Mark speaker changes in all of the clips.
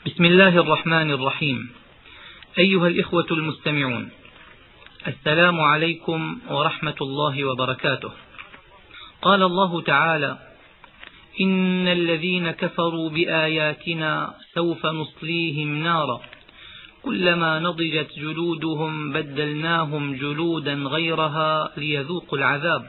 Speaker 1: بسم الله الرحمن الرحيم. أيها الإخوة المستمعون، السلام عليكم ورحمة الله وبركاته. قال الله تعالى: إن الذين كفروا بآياتنا سوف نصليهم نارا كلما نضجت جلودهم بدلناهم جلودا غيرها ليذوقوا العذاب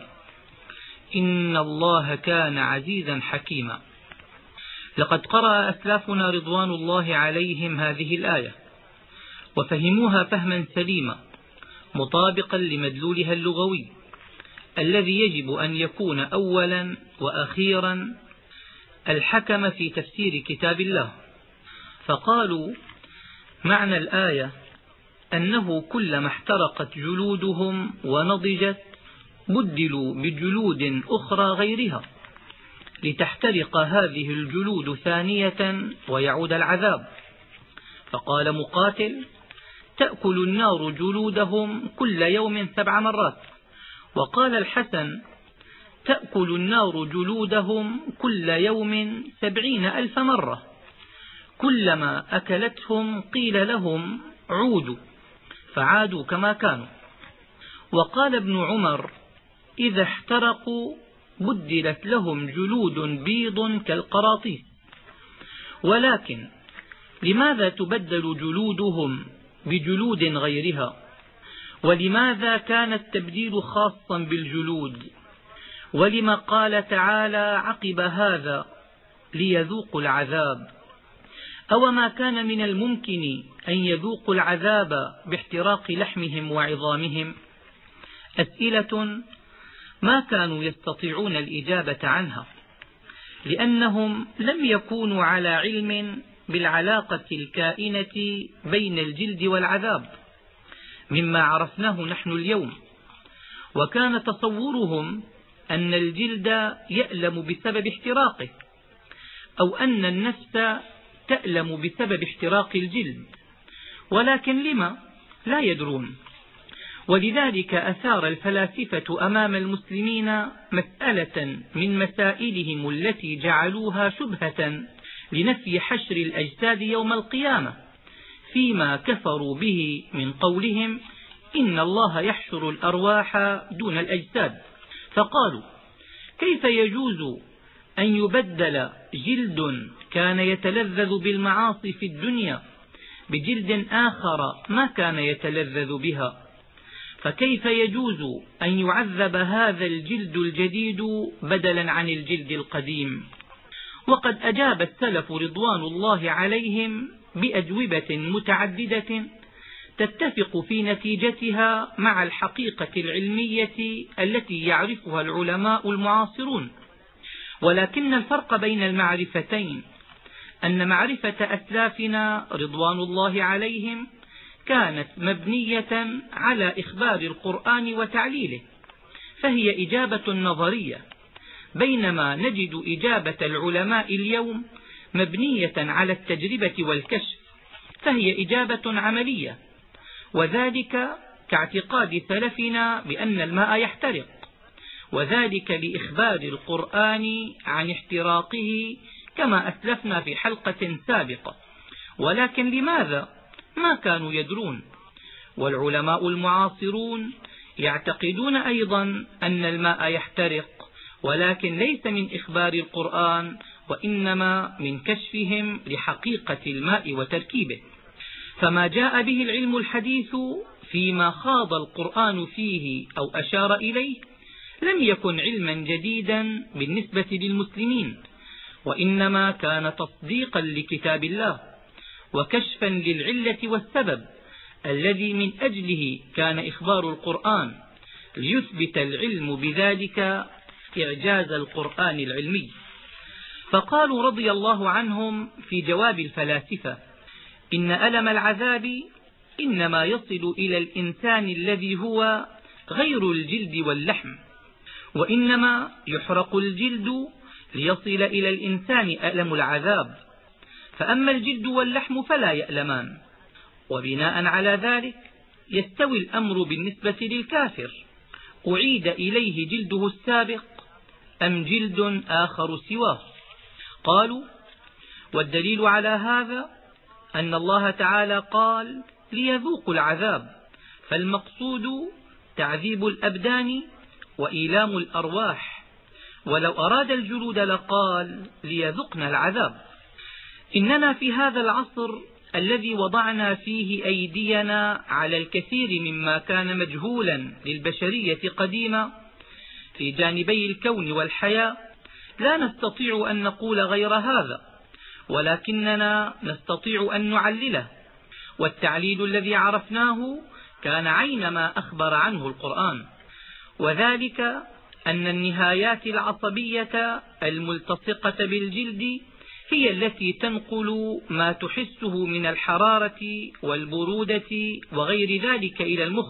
Speaker 1: إن الله كان عزيزا حكيما. لقد قرأ أسلافنا رضوان الله عليهم هذه الآية وفهموها فهما سليما مطابقا لمدلولها اللغوي الذي يجب أن يكون أولا وأخيرا الحكم في تفسير كتاب الله. فقالوا: معنى الآية أنه كلما احترقت جلودهم ونضجت بدلوا بجلود أخرى غيرها لتحترق هذه الجلود ثانية ويعود العذاب. فقال مقاتل: تأكل النار جلودهم كل يوم 7 مرات. وقال الحسن: تأكل النار جلودهم كل يوم 70,000 مرة، كلما أكلتهم قيل لهم عودوا فعادوا كما كانوا. وقال ابن عمر: إذا احترقوا بدلت لهم جلود بيض كالقراطيس. ولكن لماذا تبدل جلودهم بجلود غيرها؟ ولماذا كان التبديل خاصا بالجلود؟ ولما قال تعالى عقب هذا ليذوقوا العذاب؟ أوما كان من الممكن أن يذوقوا العذاب باحتراق لحمهم وعظامهم؟ أسئلة ما كانوا يستطيعون الإجابة عنها، لأنهم لم يكونوا على علم بالعلاقة الكائنة بين الجلد والعذاب مما عرفناه نحن اليوم. وكان تصورهم أن الجلد يألم بسبب احتراقه، أو أن النفس تألم بسبب احتراق الجلد، ولكن لما لا يدرون. ولذلك أثار الفلاسفة أمام المسلمين مسألة من مسائلهم التي جعلوها شبهة لنفي حشر الأجساد يوم القيامة، فيما كفروا به من قولهم إن الله يحشر الأرواح دون الأجساد. فقالوا: كيف يجوز أن يبدل جلد كان يتلذذ بالمعاصي في الدنيا بجلد آخر ما كان يتلذذ بها؟ فكيف يجوز أن يعذب هذا الجلد الجديد بدلا عن الجلد القديم؟ وقد أجاب السلف رضوان الله عليهم بأجوبة متعددة تتفق في نتيجتها مع الحقيقة العلمية التي يعرفها العلماء المعاصرون. ولكن الفرق بين المعرفتين أن معرفة أسلافنا رضوان الله عليهم كانت مبنية على إخبار القرآن وتعليله، فهي إجابة نظرية، بينما نجد إجابة العلماء اليوم مبنية على التجربة والكشف، فهي إجابة عملية، وذلك كاعتقاد سلفنا بأن الماء يحترق، وذلك لإخبار القرآن عن احتراقه كما أسلفنا في حلقة سابقة. ولكن لماذا ما كانوا يدرون؟ والعلماء المعاصرون يعتقدون أيضا أن الماء يحترق، ولكن ليس من إخبار القرآن وإنما من كشفهم لحقيقة الماء وتركيبه. فما جاء به العلم الحديث فيما خاض القرآن فيه أو أشار إليه لم يكن علما جديدا بالنسبة للمسلمين، وإنما كان تصديقا لكتاب الله وكشفا للعلة والسبب الذي من أجله كان إخبار القرآن، ليثبت العلم بذلك إعجاز القرآن العلمي. فقالوا رضي الله عنهم في جواب الفلاسفة: إن ألم العذاب إنما يصل إلى الإنسان الذي هو غير الجلد واللحم، وإنما يحرق الجلد ليصل إلى الإنسان ألم العذاب، فأما الجلد واللحم فلا يألمان. وبناء على ذلك يستوي الأمر بالنسبة للكافر، أعيد إليه جلده السابق أم جلد آخر سواه؟ قالوا: والدليل على هذا أن الله تعالى قال ليذوقوا العذاب، فالمقصود تعذيب الأبدان وإيلام الأرواح، ولو أراد الجلود لقال ليذقنا العذاب. إننا في هذا العصر الذي وضعنا فيه أيدينا على الكثير مما كان مجهولا للبشرية قديما في جانبي الكون والحياة لا نستطيع أن نقول غير هذا، ولكننا نستطيع أن نعلله، والتعليل الذي عرفناه كان عين ما أخبر عنه القرآن، وذلك أن النهايات العصبية الملتصقة بالجلد هي التي تنقل ما تحسه من الحرارة والبرودة وغير ذلك إلى المخ،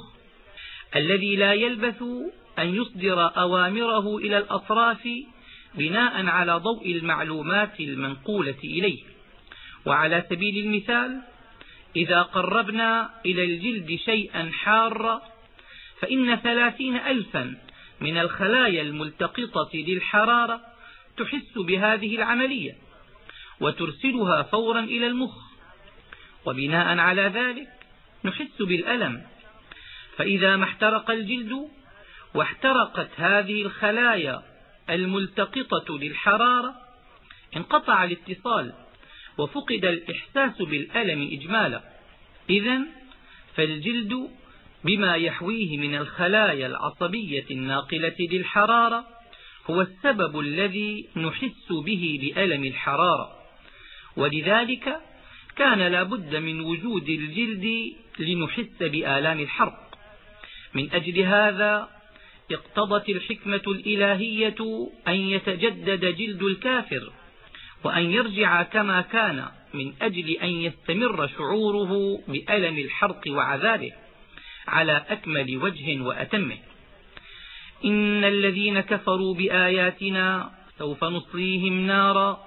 Speaker 1: الذي لا يلبث أن يصدر أوامره إلى الأطراف بناء على ضوء المعلومات المنقولة إليه. وعلى سبيل المثال، إذا قربنا إلى الجلد شيئا حارا فإن 30,000 من الخلايا الملتقطة للحرارة تحس بهذه العملية وترسلها فورا إلى المخ، وبناء على ذلك نحس بالألم. فإذا ما احترق الجلد واحترقت هذه الخلايا الملتقطة للحرارة انقطع الاتصال وفقد الإحساس بالألم إجمالا. إذن فالجلد بما يحويه من الخلايا العصبية الناقلة للحرارة هو السبب الذي نحس به بألم الحرارة، ولذلك كان لا بد من وجود الجلد لنحس بآلام الحرق. من أجل هذا اقتضت الحكمة الإلهية أن يتجدد جلد الكافر وأن يرجع كما كان، من أجل أن يستمر شعوره بألم الحرق وعذابه على أكمل وجه وأتمه. إن الذين كفروا بآياتنا سوف نصليهم نارا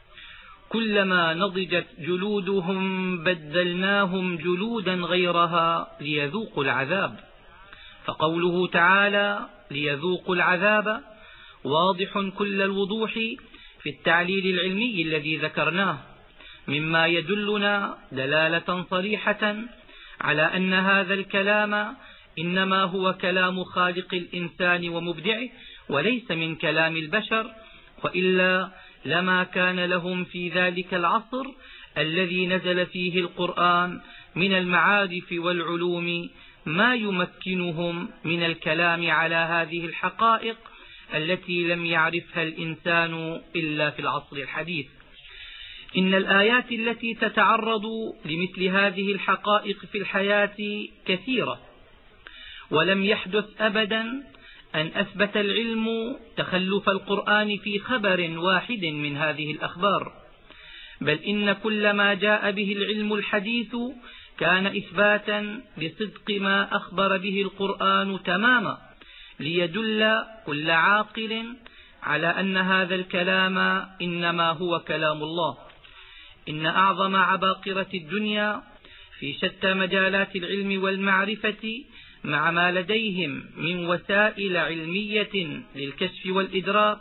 Speaker 1: كلما نضجت جلودهم بدلناهم جلودا غيرها ليذوقوا العذاب. فقوله تعالى ليذوقوا العذاب واضح كل الوضوح في التعليل العلمي الذي ذكرناه، مما يدلنا دلالة صريحة على أن هذا الكلام إنما هو كلام خالق الإنسان ومبدعه وليس من كلام البشر، وإلا لما كان لهم في ذلك العصر الذي نزل فيه القرآن من المعارف والعلوم ما يمكنهم من الكلام على هذه الحقائق التي لم يعرفها الإنسان إلا في العصر الحديث. إن الآيات التي تتعرض لمثل هذه الحقائق في الحياة كثيرة، ولم يحدث أبدا أن أثبت العلم تخلف القرآن في خبر واحد من هذه الأخبار، بل إن كل ما جاء به العلم الحديث كان إثباتا لصدق ما أخبر به القرآن تماما، ليدل كل عاقل على أن هذا الكلام إنما هو كلام الله. إن أعظم عباقرة الدنيا في شتى مجالات العلم والمعرفة مع ما لديهم من وسائل علمية للكشف والإدراك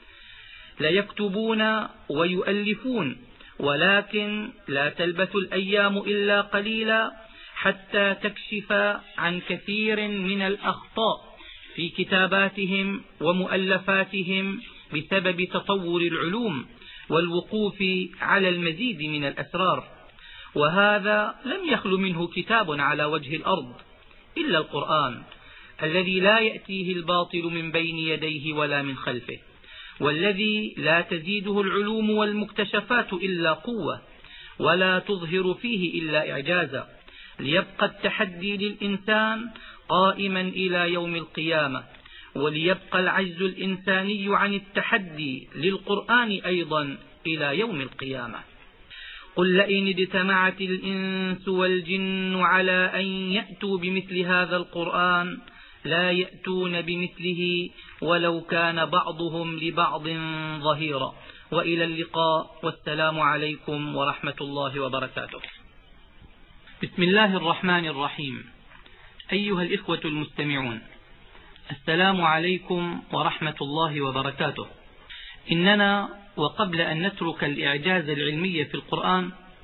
Speaker 1: ليكتبون ويؤلفون، ولكن لا تلبث الأيام إلا قليلا حتى تكشف عن كثير من الأخطاء في كتاباتهم ومؤلفاتهم بسبب تطور العلوم والوقوف على المزيد من الأسرار. وهذا لم يخل منه كتاب على وجه الأرض إلا القرآن، الذي لا يأتيه الباطل من بين يديه ولا من خلفه، والذي لا تزيده العلوم والمكتشفات إلا قوة، ولا تظهر فيه إلا إعجازا، ليبقى التحدي للإنسان قائما إلى يوم القيامة، وليبقى العجز الإنساني عن التحدي للقرآن أيضا إلى يوم القيامة. قل لئن اجتمعت الإنس والجن على أن يأتوا بمثل هذا القرآن لا يأتون بمثله ولو كان بعضهم لبعض ظهيرا. وإلى اللقاء، والسلام عليكم ورحمة الله وبركاته. بسم الله الرحمن الرحيم. أيها الإخوة المستمعون، السلام عليكم ورحمة الله وبركاته. إننا وقبل أن نترك الإعجاز العلمي في القرآن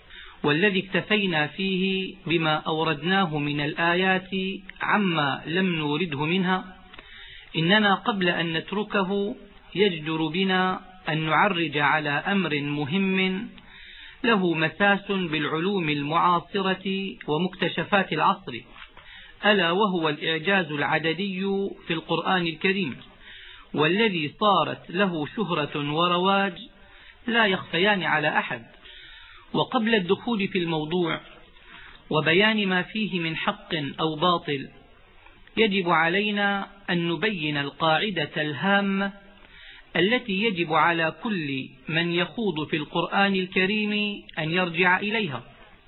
Speaker 1: والذي اكتفينا فيه بما أوردناه من الآيات عما لم نورده منها، إننا قبل أن نتركه يجدر بنا أن نعرج على أمر مهم له مساس بالعلوم المعاصرة ومكتشفات العصر، ألا وهو الإعجاز العددي في القرآن الكريم، والذي صارت له شهرة ورواج لا يخفيان على أحد. وقبل الدخول في الموضوع وبيان ما فيه من حق أو باطل، يجب علينا أن نبين القاعدة الهامة التي يجب على كل من يخوض في القرآن الكريم أن يرجع إليها،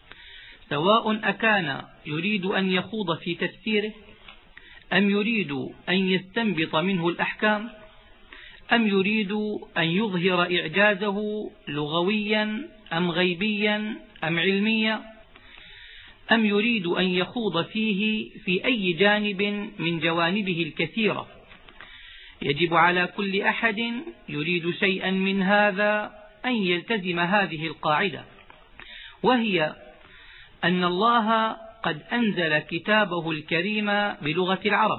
Speaker 1: سواء أكان يريد أن يخوض في تفسيره، أم يريد أن يستنبط منه الأحكام، أم يريد أن يظهر إعجازه لغويا أم غيبيا أم علميا، أم يريد أن يخوض فيه في أي جانب من جوانبه الكثيرة. يجب على كل أحد يريد شيئا من هذا أن يلتزم هذه القاعدة، وهي أن الله قد أنزل كتابه الكريم بلغة العرب،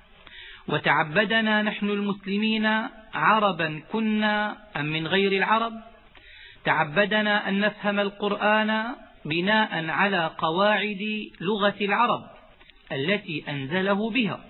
Speaker 1: وتعبدنا نحن المسلمين عربا كنا أم من غير العرب، تعبدنا أن نفهم القرآن بناء على قواعد لغة العرب التي أنزله بها،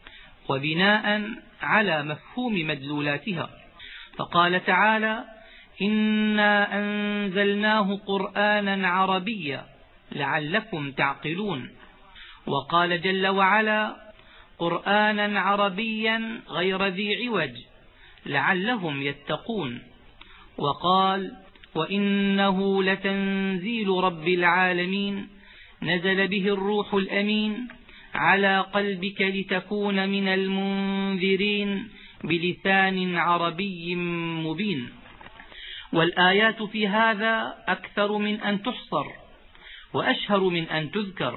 Speaker 1: وبناء على مفهوم مدلولاتها. فقال تعالى: إنا أنزلناه قرآنا عربيا لعلكم تعقلون. وقال جل وعلا: قرآنا عربيا غير ذي عوج لعلهم يتقون. وقال: وإنه لتنزيل رب العالمين نزل به الروح الأمين على قلبك لتكون من المنذرين بلسان عربي مبين. والآيات في هذا أكثر من أن تحصر وأشهر من أن تذكر،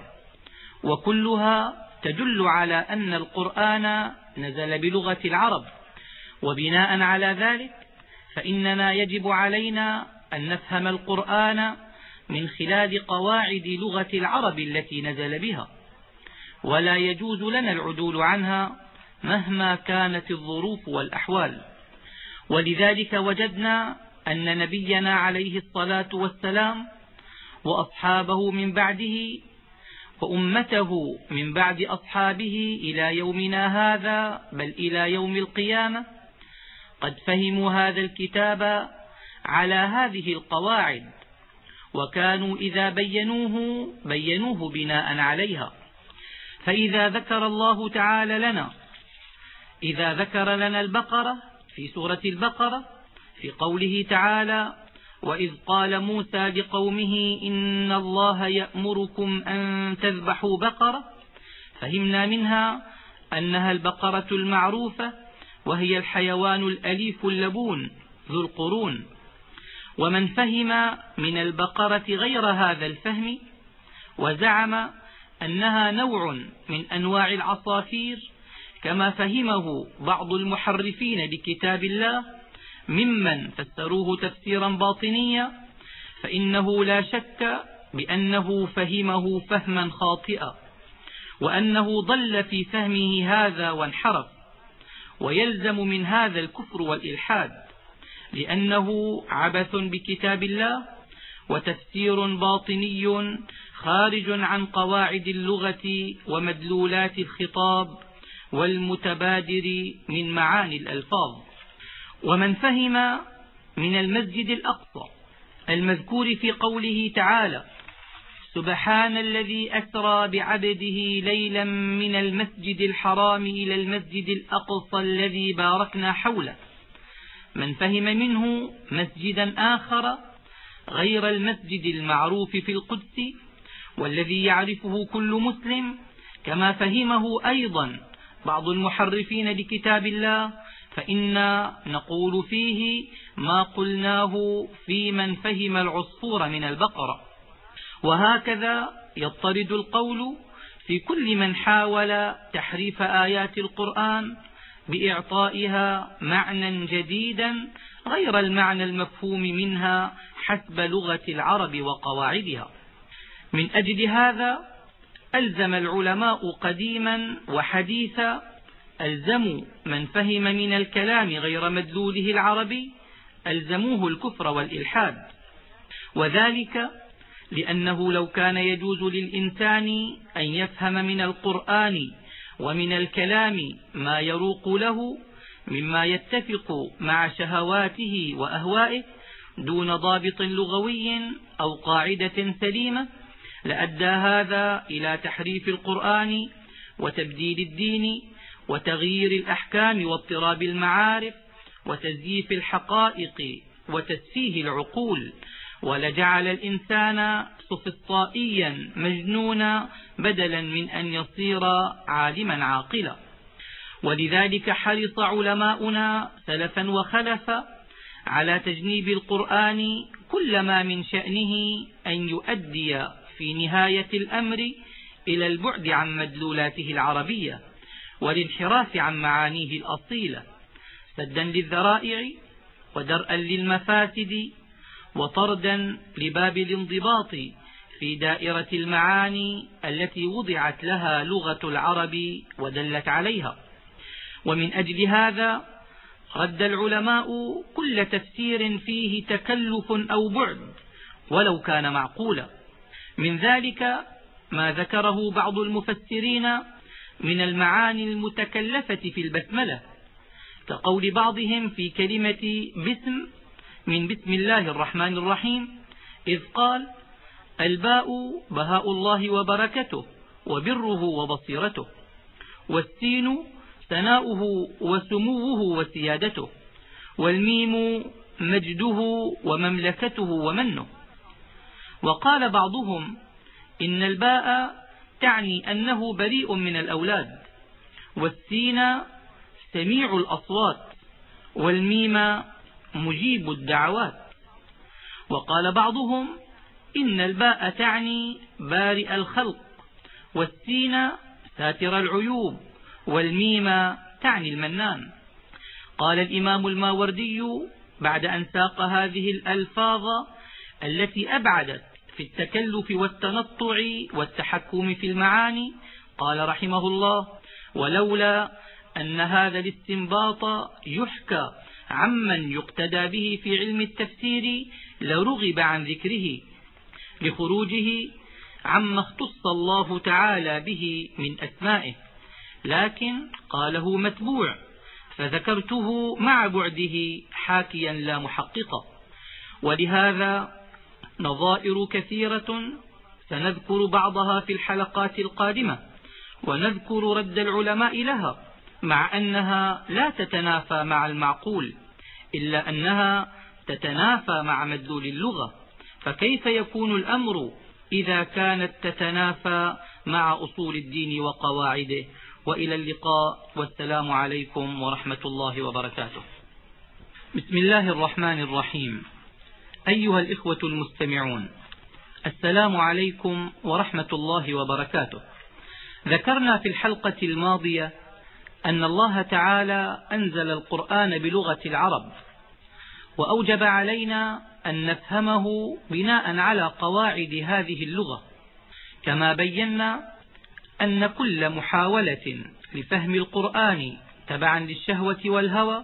Speaker 1: وكلها تدل على أن القرآن نزل بلغة العرب. وبناء على ذلك فإننا يجب علينا أن نفهم القرآن من خلال قواعد لغة العرب التي نزل بها، ولا يجوز لنا العدول عنها مهما كانت الظروف والأحوال. ولذلك وجدنا أن نبينا عليه الصلاة والسلام وأصحابه من بعده وأمته من بعد أصحابه إلى يومنا هذا، بل إلى يوم القيامة، قد فهموا هذا الكتاب على هذه القواعد، وكانوا إذا بينوه بناء عليها. فإذا ذكر الله تعالى لنا البقرة في سورة البقرة في قوله تعالى: وإذ قال موسى لقومه إن الله يأمركم أن تذبحوا بقرة، فهمنا منها أنها البقرة المعروفة، وهي الحيوان الأليف اللبون ذو القرون. ومن فهم من البقرة غير هذا الفهم وزعم أنها نوع من أنواع العصافير كما فهمه بعض المحرفين لكتاب الله ممن فسروه تفسيرا باطنيا، فإنه لا شك بأنه فهمه فهما خاطئا، وأنه ضل في فهمه هذا وانحرف، ويلزم من هذا الكفر والإلحاد، لأنه عبث بكتاب الله وتفسير باطني خارج عن قواعد اللغة ومدلولات الخطاب والمتبادر من معاني الألفاظ. ومن فهم من المسجد الأقصى المذكور في قوله تعالى: سبحان الذي أسرى بعبده ليلا من المسجد الحرام إلى المسجد الأقصى الذي باركنا حوله، من فهم منه مسجدا آخر غير المسجد المعروف في القدس والذي يعرفه كل مسلم، كما فهمه أيضا بعض المحرفين لكتاب الله، فإنا نقول فيه ما قلناه في من فهم العصفور من البقرة. وهكذا يضطرد القول في كل من حاول تحريف آيات القرآن بإعطائها معنى جديدا غير المعنى المفهوم منها حسب لغة العرب وقواعدها. من أجل هذا ألزم العلماء قديما وحديثا ألزموا من فهم من الكلام غير مدلوله العربي ألزموه الكفر والإلحاد، وذلك لأنه لو كان يجوز للإنسان أن يفهم من القرآن ومن الكلام ما يروق له مما يتفق مع شهواته وأهوائه دون ضابط لغوي أو قاعدة سليمة، لأدى هذا إلى تحريف القرآن وتبديل الدين وتغيير الأحكام واضطراب المعارف وتزييف الحقائق وتسفيه العقول، ولجعل الإنسان سفسطائيا مجنونا بدلا من أن يصير عالما عاقلا. ولذلك حرص علماؤنا سلفا وخلفا على تجنيب القرآن كل ما من شأنه أن يؤدي في نهاية الأمر إلى البعد عن مدلولاته العربية والانحراف عن معانيه الأصيلة، سدا للذرائع ودرءا للمفاسد وطردا لباب الانضباط في دائرة المعاني التي وضعت لها لغة العرب ودلت عليها. ومن أجل هذا رد العلماء كل تفسير فيه تكلف أو بعد ولو كان معقولا. من ذلك ما ذكره بعض المفسرين من المعاني المتكلفة في البسملة، كقول بعضهم في كلمة بسم من بسم الله الرحمن الرحيم إذ قال الباء بهاء الله وبركته وبره وبصيرته، والسين ثناؤه وسموه وسيادته، والميم مجده ومملكته ومنه. وقال بعضهم إن الباء تعني أنه بريء من الأولاد، والسين سميع الأصوات، والميم مجيب الدعوات. وقال بعضهم إن الباء تعني بارئ الخلق، والسين ساتر العيوب، والميم تعني المنان. قال الإمام الماوردي بعد أن ساق هذه الألفاظ التي أبعدت في التكلف والتنطع والتحكم في المعاني، قال رحمه الله ولولا أن هذا الاستنباط يحكى عمن يقتدى به في علم التفسير لرغب عن ذكره لخروجه عما اختص الله تعالى به من أسمائه، لكن قاله متبوع فذكرته مع بعده حاكيا لا محققا. ولهذا نظائر كثيرة سنذكر بعضها في الحلقات القادمة، ونذكر رد العلماء لها مع أنها لا تتنافى مع المعقول، إلا أنها تتنافى مع مدلول اللغة، فكيف يكون الأمر إذا كانت تتنافى مع أصول الدين وقواعده؟ وإلى اللقاء، والسلام عليكم ورحمة الله وبركاته. بسم الله الرحمن الرحيم. أيها الإخوة المستمعون، السلام عليكم ورحمة الله وبركاته. ذكرنا في الحلقة الماضية أن الله تعالى أنزل القرآن بلغة العرب، وأوجب علينا أن نفهمه بناء على قواعد هذه اللغة، كما بينا أن كل محاولة لفهم القرآن تبعا للشهوة والهوى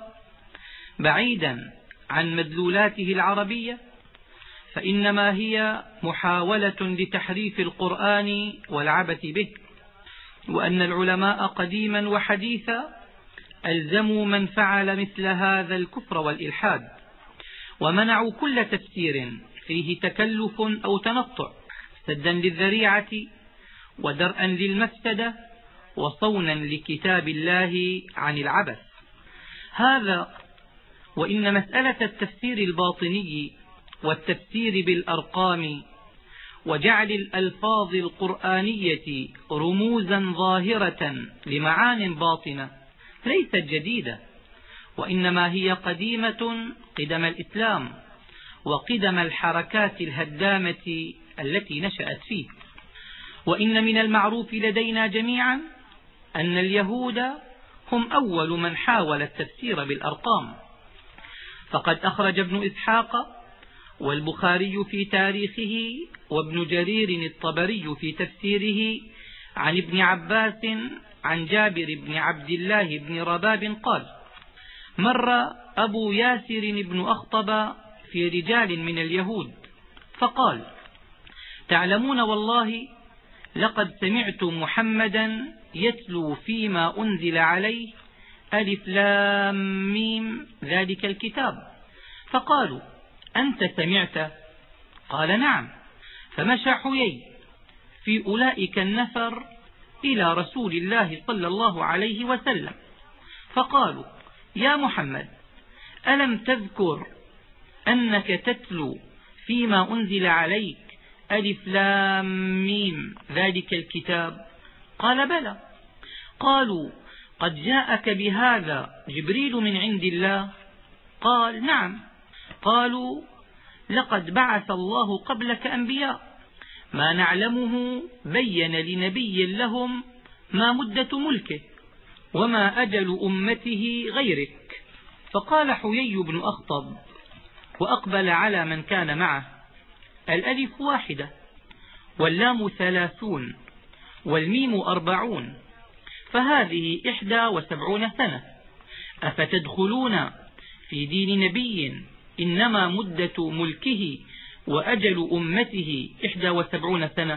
Speaker 1: بعيدا عن مدلولاته العربية فإنما هي محاولة لتحريف القرآن والعبث به، وأن العلماء قديما وحديثا ألزموا من فعل مثل هذا الكفر والإلحاد، ومنعوا كل تفسير فيه تكلف أو تنطع سدا للذريعة ودرءا للمفسدة وصونا لكتاب الله عن العبث. هذا وإن مسألة التفسير الباطني والتفسير بالأرقام وجعل الألفاظ القرآنية رموزا ظاهرة لمعان باطنة ليست جديدة، وإنما هي قديمة قدم الإسلام وقدم الحركات الهدامة التي نشأت فيه. وإن من المعروف لدينا جميعا أن اليهود هم أول من حاول التفسير بالأرقام، فقد أخرج ابن إسحاق والبخاري في تاريخه وابن جرير الطبري في تفسيره عن ابن عباس عن جابر بن عبد الله بن رباب قال: مر أبو ياسر بن أخطب في رجال من اليهود فقال: تعلمون والله لقد سمعت محمدا يتلو فيما أنزل عليه ألف لام ميم ذلك الكتاب. فقالوا: أنت سمعت؟ قال: نعم. فمشى حيي في أولئك النفر إلى رسول الله صلى الله عليه وسلم فقالوا: يا محمد، ألم تذكر أنك تتلو فيما أنزل عليك ألف لام ميم ذلك الكتاب؟ قال: بلى. قالوا: قد جاءك بهذا جبريل من عند الله؟ قال: نعم. قالوا: لقد بعث الله قبلك أنبياء ما نعلمه بين لنبي لهم ما مدة ملكه وما أجل أمته غيرك. فقال حيي بن أخطب وأقبل على من كان معه: الألف 1 واللام 30 والميم 40 فهذه 71 سنة. أفتدخلون في دين نبي إنما مدة ملكه وأجل أمته 71 سنة؟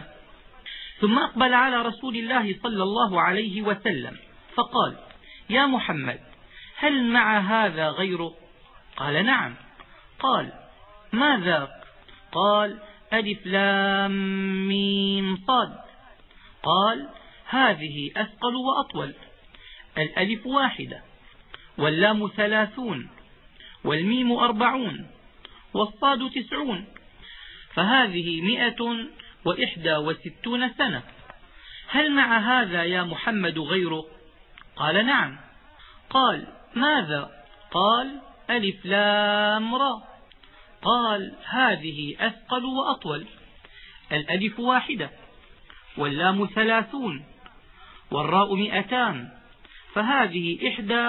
Speaker 1: ثم أقبل على رسول الله صلى الله عليه وسلم فقال: يا محمد، هل مع هذا غيره؟ قال: نعم. قال: ما ذاك؟ قال: ألف لام ميم صاد. قال: هذه أثقل وأطول. الألف 1 واللام 30 والميم 40 والصاد 90 فهذه 161 سنة. هل مع هذا يا محمد غيره؟ قال: نعم. قال: ماذا؟ قال: ألف لام را. قال: هذه أثقل وأطول. الألف 1 واللام 30 والراء 200 فهذه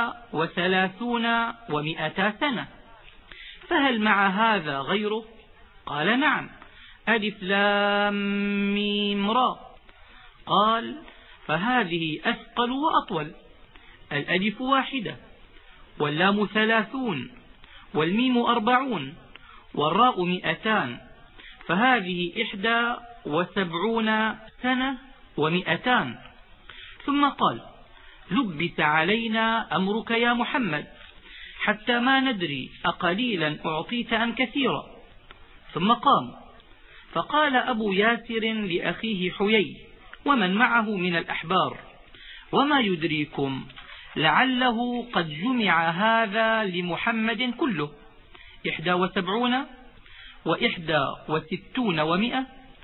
Speaker 1: 31 و200 سنة. فهل مع هذا غيره؟ قال: نعم. ألف لام ميم را. قال: فهذه أثقل وأطول. الألف 1 واللام 30 والميم 40 والراء 200 فهذه 71 سنة و200. ثم قال: لبس علينا أمرك يا محمد حتى ما ندري أقليلا أعطيت أم كثيرا. ثم قام فقال أبو ياسر لأخيه حيي ومن معه من الأحبار: وما يدريكم لعله قد جمع هذا لمحمد كله 71 و61 و100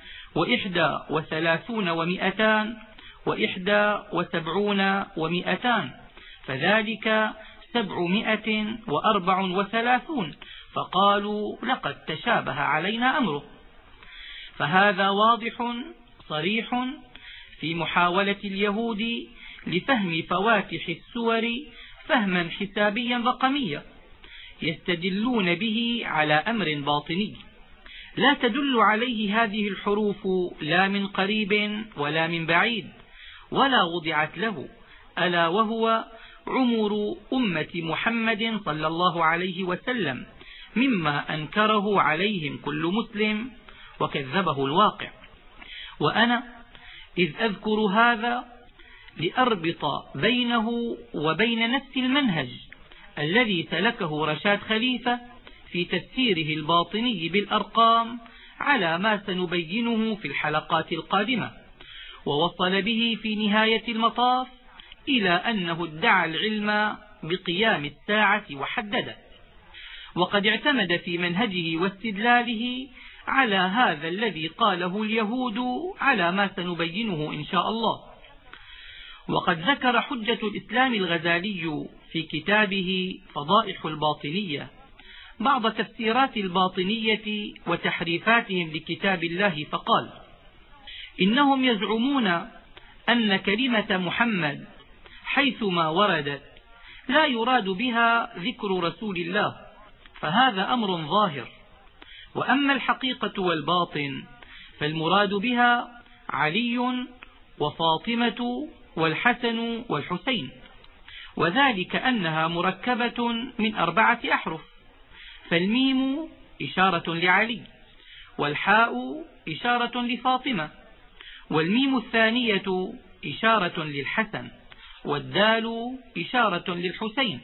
Speaker 1: و31 و200 و71 و200 فذلك 734. فقالوا: لقد تشابه علينا أمره. فهذا واضح صريح في محاولة اليهود لفهم فواتح السور فهما حسابيا رقميا يستدلون به على أمر باطني لا تدل عليه هذه الحروف لا من قريب ولا من بعيد ولا وضعت له، ألا وهو عمر أمة محمد صلى الله عليه وسلم، مما أنكره عليهم كل مسلم وكذبه الواقع. وأنا إذ أذكر هذا لأربط بينه وبين نفس المنهج الذي سلكه رشاد خليفة في تفسيره الباطني بالأرقام على ما سنبينه في الحلقات القادمة، ووصل به في نهاية المطاف إلى أنه ادعى العلم بقيام الساعة وحدده، وقد اعتمد في منهجه واستدلاله على هذا الذي قاله اليهود على ما سنبينه إن شاء الله. وقد ذكر حجة الإسلام الغزالي في كتابه فضائح الباطنية بعض تفسيرات الباطنية وتحريفاتهم لكتاب الله فقال: إنهم يزعمون أن كلمة محمد حيثما وردت لا يراد بها ذكر رسول الله، فهذا أمر ظاهر. وأما الحقيقة والباطن فالمراد بها علي وفاطمة والحسن والحسين، وذلك أنها مركبة من 4 أحرف، فالميم إشارة لعلي، والحاء إشارة لفاطمة، والميم الثانية إشارة للحسن، والدال إشارة للحسين.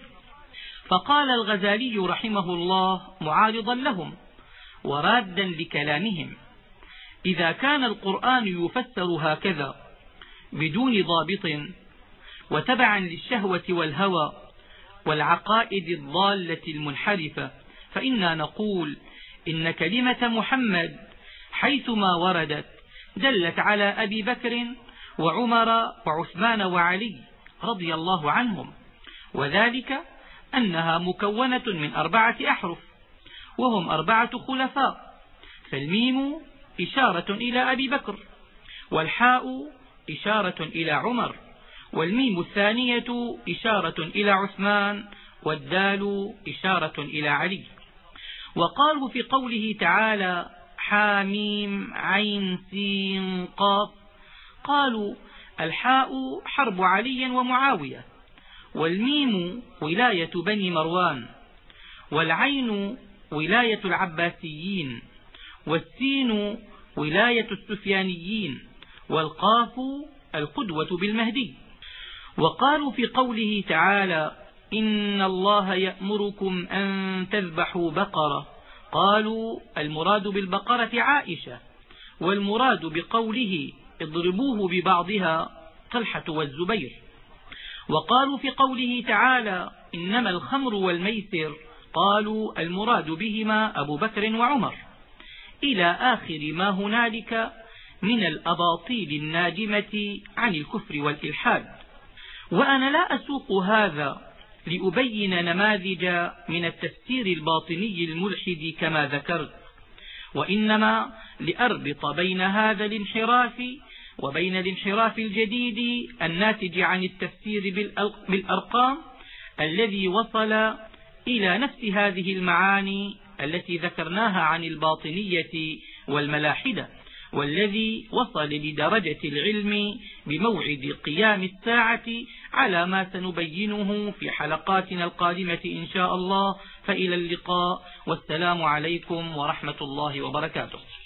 Speaker 1: فقال الغزالي رحمه الله معارضا لهم ورادا لكلامهم: إذا كان القرآن يفسر هكذا بدون ضابط وتبعا للشهوة والهوى والعقائد الضالة المنحرفة، فإنا نقول إن كلمة محمد حيثما وردت دلت على أبي بكر وعمر وعثمان وعلي رضي الله عنهم، وذلك أنها مكونة من 4 أحرف وهم 4 خلفاء، فالميم إشارة إلى أبي بكر، والحاء إشارة إلى عمر، والميم الثانية إشارة إلى عثمان، والدال إشارة إلى علي. وقالوا في قوله تعالى حاميم عين سين قاف، قالوا الحاء حرب علي ومعاوية، والميم ولاية بني مروان، والعين ولاية العباسيين، والسين ولاية السفيانيين، والقاف القدوة بالمهدي. وقالوا في قوله تعالى إن الله يأمركم أن تذبحوا بقرة، قالوا المراد بالبقرة عائشة، والمراد بقوله اضربوه ببعضها طلحة والزبير. وقالوا في قوله تعالى إنما الخمر والميسر، قالوا المراد بهما أبو بكر وعمر، إلى آخر ما هنالك من الأباطيل الناجمة عن الكفر والإلحاد. وأنا لا أسوق هذا لأبين نماذج من التفسير الباطني الملحد كما ذكرت، وإنما لأربط بين هذا الانحراف وبين الانحراف الجديد الناتج عن التفسير بالأرقام الذي وصل إلى نفس هذه المعاني التي ذكرناها عن الباطنية والملاحدة، والذي وصل لدرجة العلم بموعد قيام الساعة على ما سنبينه في حلقاتنا القادمة إن شاء الله. فإلى اللقاء، والسلام عليكم ورحمة الله وبركاته.